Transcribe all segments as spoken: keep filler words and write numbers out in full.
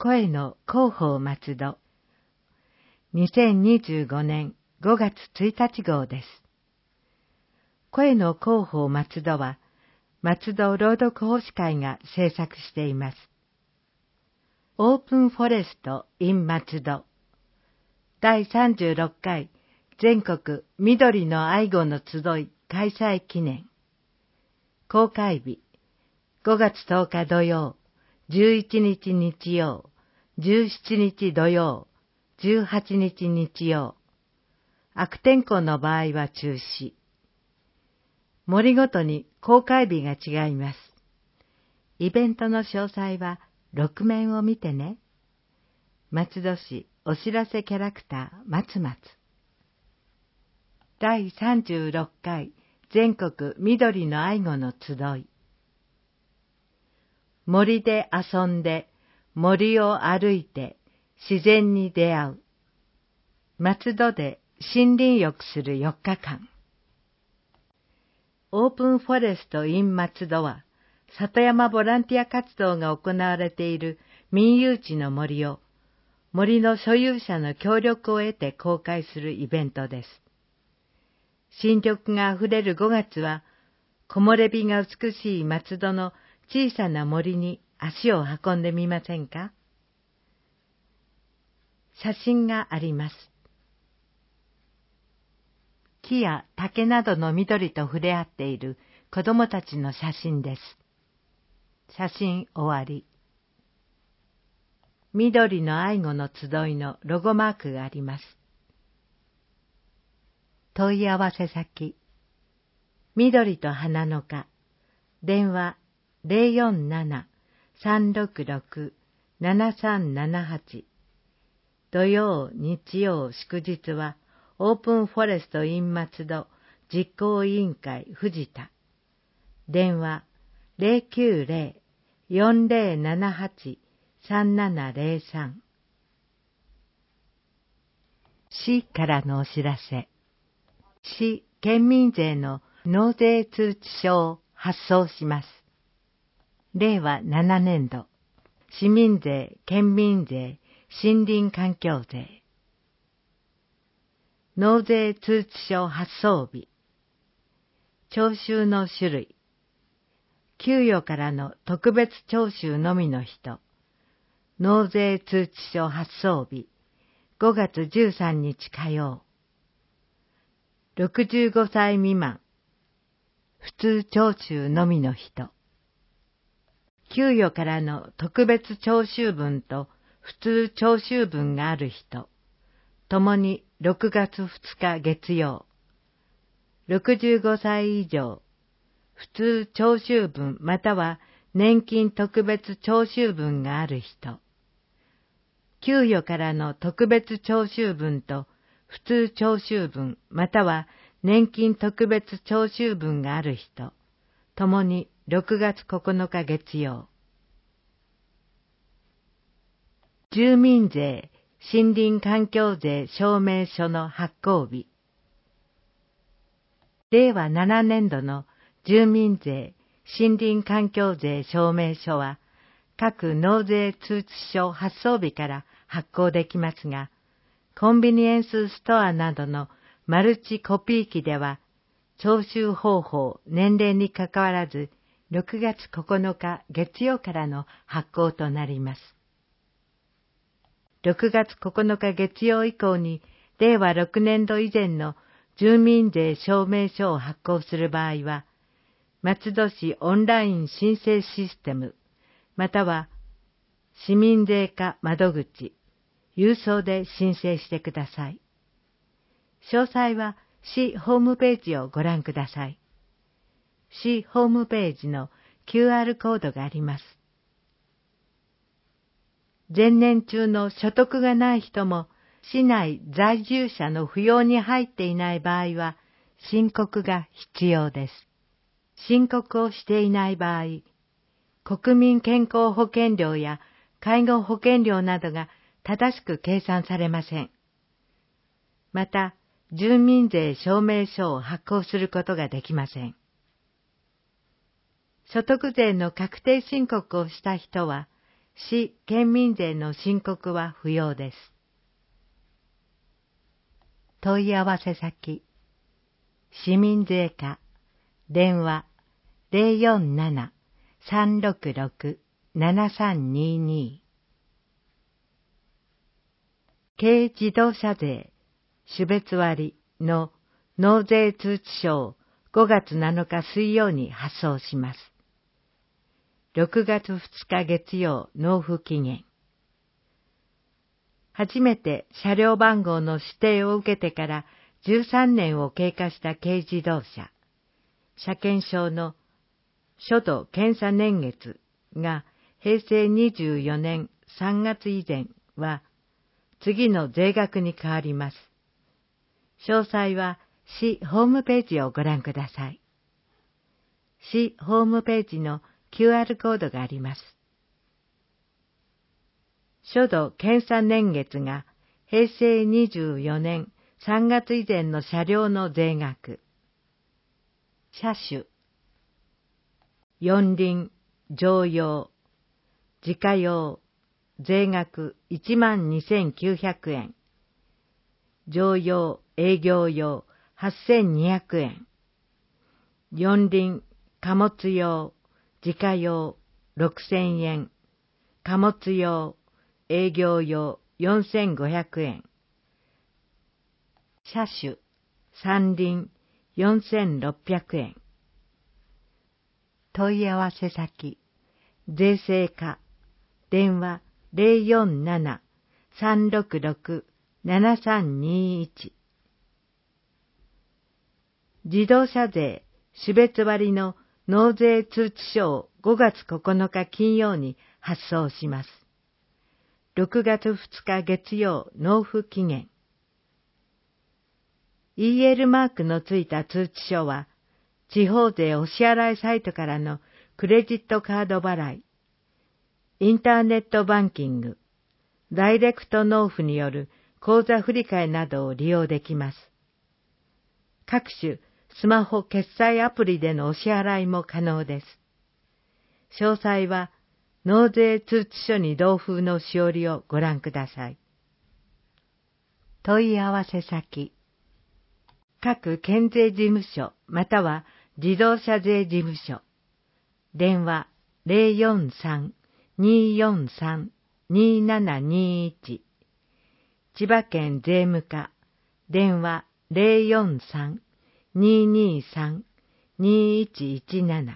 声の広報松戸にせんにじゅうごねんごがつついたち号です。声の広報松戸は松戸朗読奉仕会が制作しています。オープンフォレスト in 松戸だいさんじゅうろっかい全国緑の愛護の集い開催記念公開日ごがつとおか土曜、じゅういちにち日曜、じゅうしちにち土曜、じゅうはちにち日曜。悪天候の場合は中止。森ごとに公開日が違います。イベントの詳細はろくめんを見てね。松戸市お知らせキャラクター松松だいさんじゅうろっかい全国緑の愛護の集い森で遊んで、森を歩いて、自然に出会う。松戸で森林浴するよっかかん。オープンフォレスト in 松戸は、里山ボランティア活動が行われている民有地の森を、森の所有者の協力を得て公開するイベントです。新緑があふれるごがつは、木漏れ日が美しい松戸の小さな森に足を運んでみませんか？写真があります。木や竹などの緑と触れ合っている子供たちの写真です。写真終わり。緑の愛護の集いのロゴマークがあります。問い合わせ先。緑と花の花。電話ゼロよんなな さんろくろく ななさんななはち土曜、日曜、祝日はオープンフォレスト in 松戸実行委員会藤田電話ゼロきゅうゼロ よんゼロななはち さんななゼロさん市からのお知らせ。市県民税の納税通知書を発送します。れいわななねんど、市民税、県民税、森林環境税。納税通知書発送日。徴収の種類。給与からの特別徴収のみの人。納税通知書発送日。ごがつじゅうさんにち火曜。ろくじゅうごさい未満。普通徴収のみの人。給与からの特別徴収分と普通徴収分がある人、ともにろくがつふつか月曜。ろくじゅうごさい以上、普通徴収分または年金特別徴収分がある人、給与からの特別徴収分と普通徴収分または年金特別徴収分がある人、ともにろくがつここのか月曜。住民税、森林環境税証明書の発行日。れいわななねんどの住民税、森林環境税証明書は、各納税通知書発送日から発行できますが、コンビニエンスストアなどのマルチコピー機では、徴収方法、年齢にかかわらず、ろくがつここのか月曜からの発行となります。ろくがつここのか月曜以降に、れいわろくねんど以前の住民税証明書を発行する場合は、松戸市オンライン申請システム、または市民税課窓口、郵送で申請してください。詳細は市ホームページをご覧ください。市ホームページの キューアール コードがあります。前年中の所得がない人も、市内在住者の扶養に入っていない場合は、申告が必要です。申告をしていない場合、国民健康保険料や介護保険料などが正しく計算されません。また、住民税証明書を発行することができません。所得税の確定申告をした人は、 市県民税の申告は不要です。問い合わせ先、市民税課、電話 ゼロよんなな さんろくろく ななさんにに。軽自動車税種別割の納税通知書をごがつなのか水曜に発送します。ろくがつふつか月曜納付期限。初めて車両番号の指定を受けてからじゅうさんねんを経過した軽自動車、車検証の初度検査年月がへいせいにじゅうよねんさんがつ以前は次の税額に変わります。詳細は市ホームページをご覧ください。市ホームページの キューアール コードがあります。初度検査年月がへいせいにじゅうよねんさんがつ以前の車両の税額。車種、四輪、乗用、自家用、税額いちまんにせんきゅうひゃくえん。乗用、営業用はっせんにひゃくえん。四輪、貨物用、自家用ろくせんえん。貨物用、営業用よんせんごひゃくえん。車種、三輪よんせんろっぴゃくえん。問い合わせ先、税制課、電話 ゼロよんなな さんろくろく ななさんにいち。自動車税種別割の納税通知書をごがつここのか金曜に発送します。ろくがつふつか月曜納付期限。イーエル マークのついた通知書は、地方税お支払いサイトからのクレジットカード払い、インターネットバンキング、ダイレクト納付による口座振替などを利用できます。各種スマホ決済アプリでのお支払いも可能です。詳細は納税通知書に同封のしおりをご覧ください。問い合わせ先、各県税事務所または自動車税事務所、電話 ゼロよんさん にーよんさん にーななにいち。千葉県税務課、電話 ゼロよんさん にーにーさん にーいちいちなな。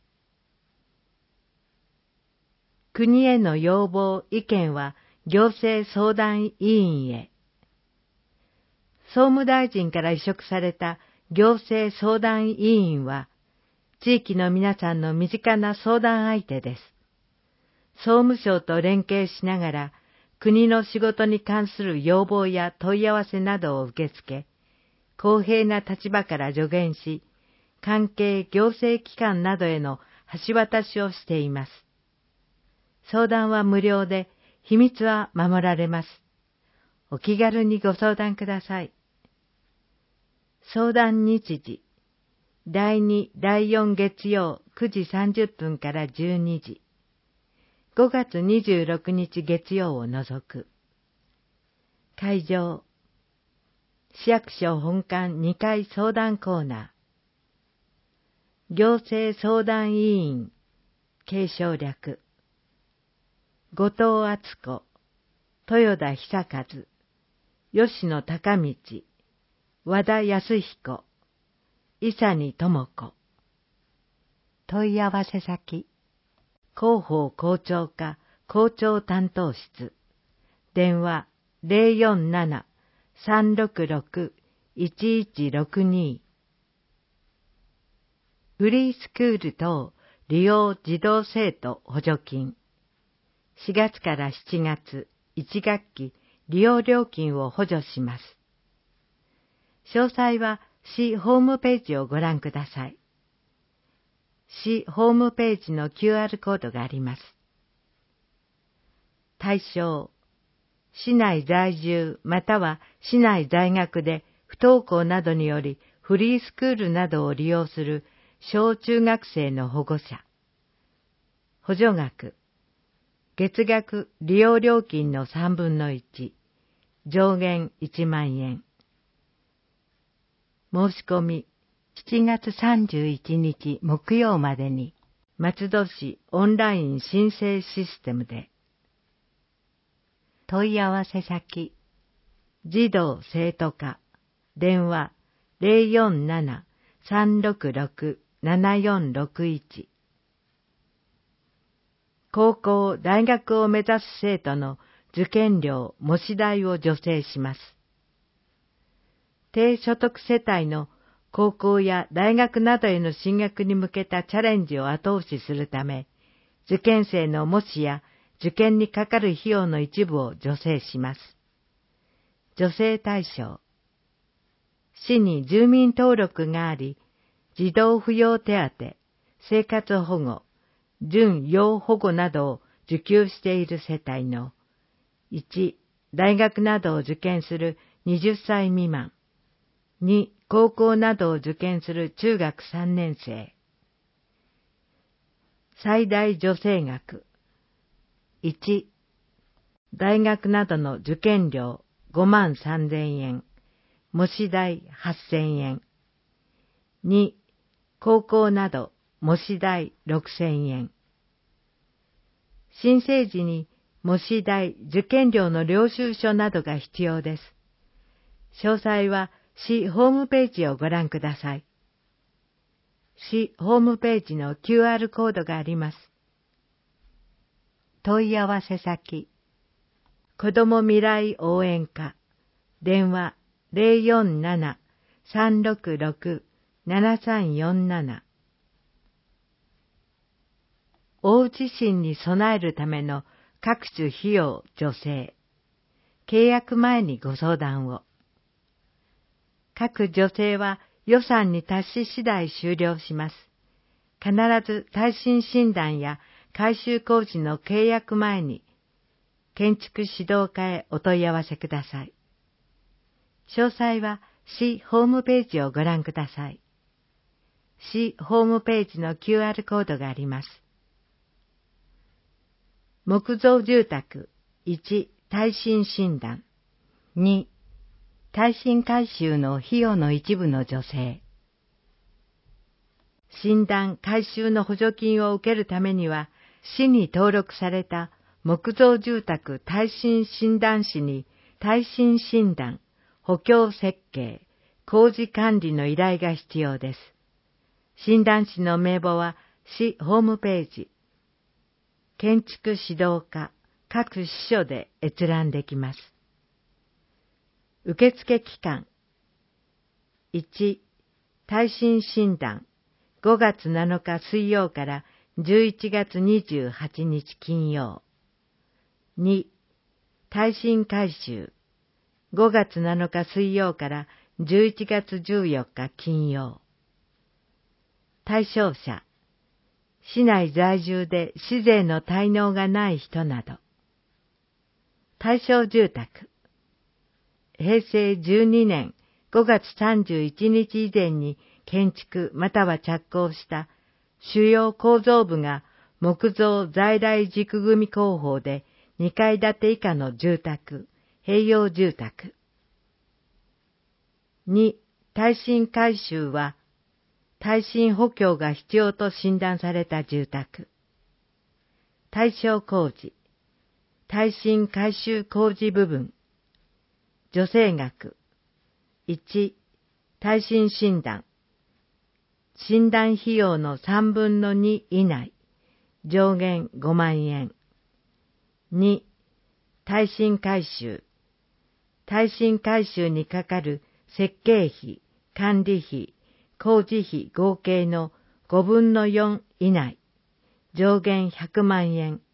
国への要望・意見は行政相談委員へ。総務大臣から委嘱された行政相談委員は、地域の皆さんの身近な相談相手です。総務省と連携しながら、国の仕事に関する要望や問い合わせなどを受け付け、公平な立場から助言し、関係行政機関などへの橋渡しをしています。相談は無料で、秘密は守られます。お気軽にご相談ください。相談日時、だいに、だいよん月曜くじさんじゅっぷんからじゅうにじ、ごがつにじゅうろくにち月曜を除く。会場、市役所本館にかい相談コーナー。行政相談委員、継承略。後藤敦子、豊田久和、吉野孝道、和田康彦、伊佐に智子。問い合わせ先、広報校長課校長担当室、電話 ゼロよんなな さんろくろく いちいちろくに。フリースクール等利用児童生徒補助金。しがつからしちがついち学期利用料金を補助します。詳細は市ホームページをご覧ください。市ホームページの キューアール コードがあります。対象、市内在住または市内在学で不登校などによりフリースクールなどを利用する小中学生の保護者。補助額、 月額利用料金のさんぶんのいち、上限いちまんえん。申し込み、しちがつさんじゅういちにち木曜までに、松戸市オンライン申請システムで。問い合わせ先、児童生徒課、電話 ゼロよんなな さんろくろく ななよんろくいち。高校、大学を目指す生徒の受験料、模試代を助成します。低所得世帯の高校や大学などへの進学に向けたチャレンジを後押しするため、受験生の模試や受験にかかる費用の一部を助成します。助成対象、市に住民登録があり、児童扶養手当、生活保護、準養保護などを受給している世帯のいち、大学などを受験するはたち未満、に、高校などを受験する中学さんねん生。最大助成額、いち、大学などの受験料ごまんさんぜんえん、模試代はっせんえん。に、高校など模試代ろくせんえん。申請時に模試代、受験料の領収書などが必要です。詳細は市ホームページをご覧ください。市ホームページの キューアール コードがあります。問い合わせ先、子ども未来応援課、電話 ゼロよんなな さんろくろく ななさんよんなな。大地震に備えるための各種費用助成、契約前にご相談を。各助成は予算に達し次第終了します。必ず耐震診断や改修工事の契約前に、建築指導課へお問い合わせください。詳細は市ホームページをご覧ください。市ホームページの キューアール コードがあります。木造住宅、いち、耐震診断、に、耐震改修の費用の一部の助成。診断・改修の補助金を受けるためには、市に登録された木造住宅耐震診断士に耐震診断、補強設計、工事管理の依頼が必要です。診断士の名簿は市ホームページ、建築指導課各支所で閲覧できます。受付期間、いち、耐震診断、ごがつなのか水曜からじゅういちがつにじゅうはちにち金曜。に、耐震改修、ごがつなのか水曜からじゅういちがつじゅうよっか金曜。対象者、市内在住で市税の滞納がない人など。対象住宅、へいせいじゅうにねんごがつさんじゅういちにち以前に建築または着工した主要構造部が木造在来軸組工法でにかい建て以下の住宅、併用住宅。に、耐震改修は耐震補強が必要と診断された住宅。対象工事、耐震改修工事部分。助成額、いち、耐震診断。診断費用のさんぶんのに以内、上限ごまんえん。に、耐震改修。耐震改修にかかる設計費、管理費、工事費合計のごぶんのよん以内、上限ひゃくまんえん。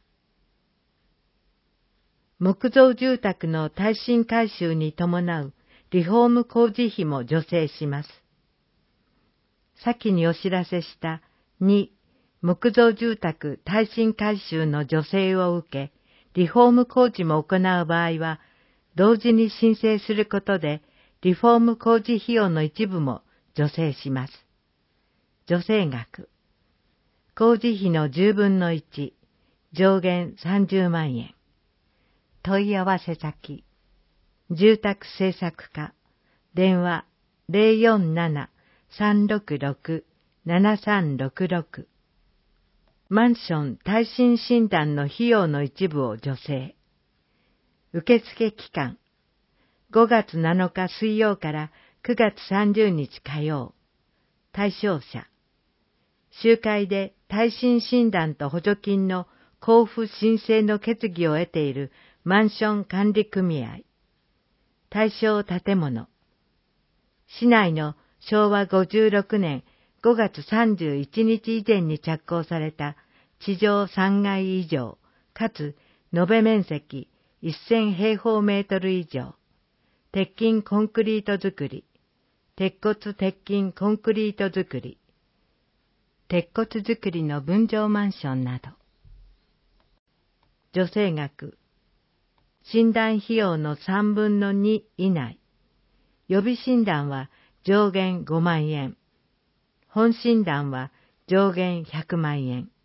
木造住宅の耐震改修に伴うリフォーム工事費も助成します。先にお知らせしたに、木造住宅耐震改修の助成を受け、リフォーム工事も行う場合は、同時に申請することで、リフォーム工事費用の一部も助成します。助成額、工事費のじゅうぶんのいち、 上限さんじゅうまんえん。問い合わせ先、住宅政策課、電話 ゼロよんなな さんろくろく ななさんろくろく。マンション耐震診断の費用の一部を助成。受付期間、ごがつなのか水曜からくがつさんじゅうにち火曜。対象者、集会で耐震診断と補助金の交付申請の決議を得ているマンション管理組合。対象建物、市内のしょうわごじゅうろくねんごがつさんじゅういちにち以前に着工された地上さんがい以上、かつ延べ面積せんへいほうメートル以上、鉄筋コンクリート造り、鉄骨鉄筋コンクリート造り、鉄骨造りの分譲マンションなど。助成額、診断費用のさんぶんのに以内。予備診断は上限ごまんえん。本診断は上限ひゃくまんえん。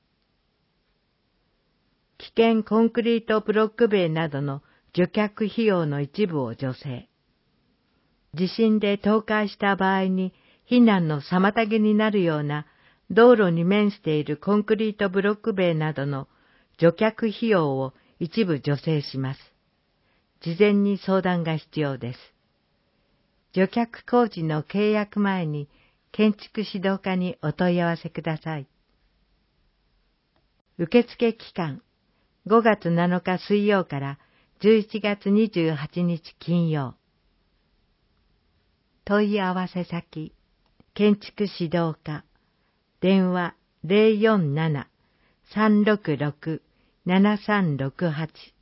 危険コンクリートブロック塀などの除却費用の一部を助成。地震で倒壊した場合に避難の妨げになるような道路に面しているコンクリートブロック塀などの除却費用を一部助成します。事前に相談が必要です。除却工事の契約前に建築指導課にお問い合わせください。受付期間、ごがつなのか水曜からじゅういちがつにじゅうはちにち金曜。問い合わせ先、建築指導課、電話 ゼロよんなな さんろくろく ななさんろくはち。